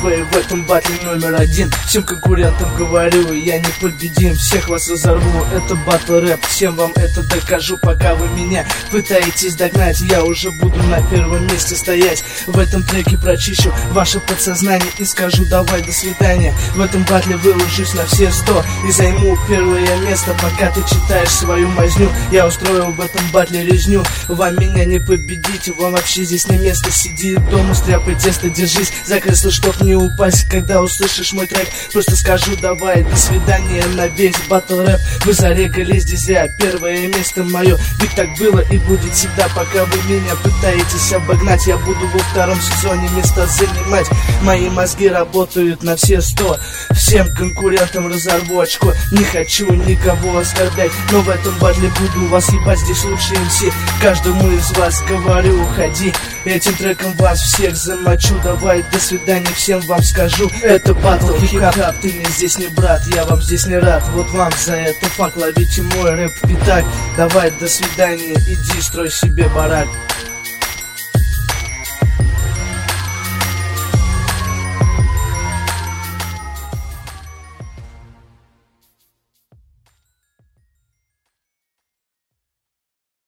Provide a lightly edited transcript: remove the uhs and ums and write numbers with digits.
Первые в этом батле номер один. Всем конкурентам говорю, я не победим, всех вас разорву. Это батл рэп, всем вам это докажу. Пока вы меня пытаетесь догнать, я уже буду на первом месте стоять. В этом треке прочищу ваше подсознание и скажу давай до свидания. В этом батле выложусь на все 100 и займу первое место. Пока ты читаешь свою мазню, я устроил в этом батле резню. Вам меня не победить, вам вообще здесь не место. Сиди дома, стряпай тесто, держись за кресло, чтоб не упасть. Когда услышишь мой трек, просто скажу давай до свидания на весь батл рэп. Вы зарегались здесь зря, первое место мое, ведь так было и будет всегда. Пока вы меня пытаетесь обогнать, я буду во втором сезоне место занимать. Мои мозги работают на все 100. Всем конкурентам разорву очко. Не хочу никого оскорблять, но в этом батле буду вас ебать. Здесь лучшие МС, каждому из вас говорю, уходи. Этим треком вас всех замочу. Давай до свидания, всем вам скажу. Это батл хип-хап, ты мне здесь не брат, я вам здесь не рад. Вот вам за это факт, ловите мой рэп в пятак. Давай до свидания, иди строй себе барак.